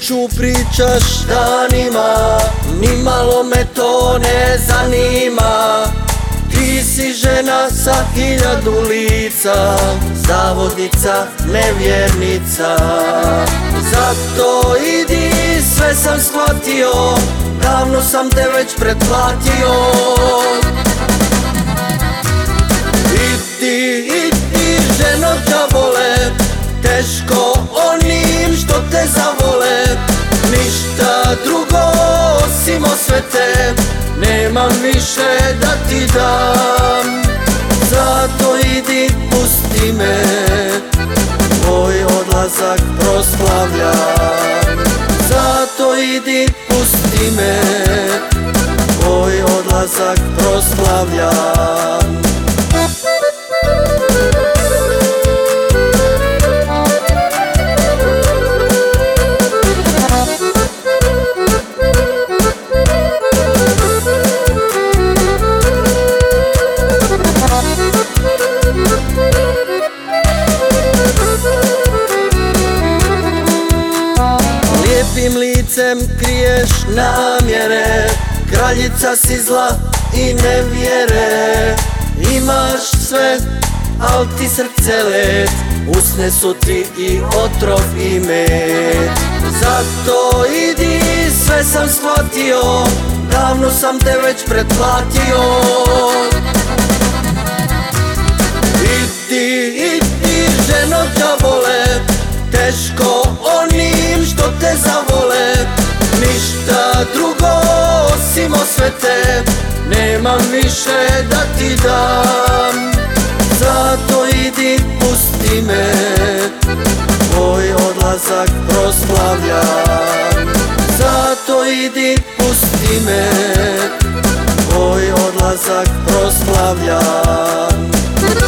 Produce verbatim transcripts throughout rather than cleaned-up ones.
priču pričaš danima, nimalo me to ne zanima. Ti si žena sa hiljadu lica, zavodnica, nevjernica. Zato idi, sve sam shvatio, davno sam te već pretplatio. Idi, idi, ženo đavole, teško onim što te zavole. Ništa drugo osim osvete nemam više da ti dam. Zato idi, pusti me, tvoj odlazak proslavljam. Zato idi, pusti me, tvoj odlazak proslavljam. Lijepim licem kriješ namjere, kraljica si zla i nevjere. Imaš sve, al ti srce led, usne su ti i otrov i med. Zato idi, sve sam shvatio, davno sam te već pretplatio. Idi, idi, ženo đavole, teško onim što te zavole. Ništa drugo osim osvete nemam više da ti dam. Zato idi, pusti me, tvoj odlazak proslavljam. Zato idi, pusti me, tvoj odlazak proslavljam.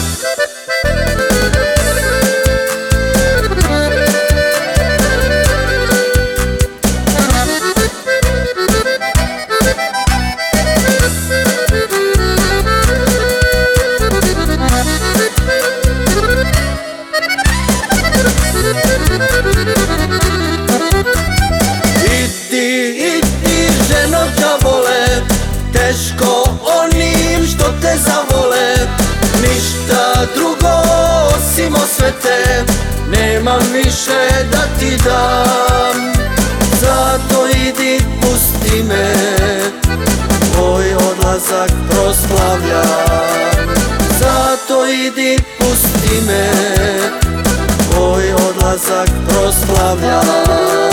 Idi, idi, ženo đavole, teško onim što te zavole. Ništa drugo osim osvete nemam više da ti dam. Zato idi, pusti me, tvoj odlazak proslavljam. Zato idi, pusti me, tvoj odlazak proslavljam.